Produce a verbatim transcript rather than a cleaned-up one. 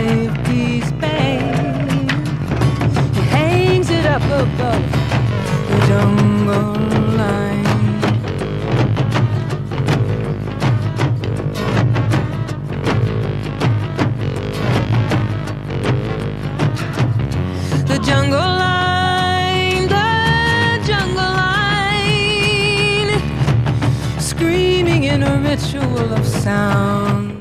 fifties band. He hangs it up above the jungle line. The jungle line, the jungle line, screaming in a ritual of sound.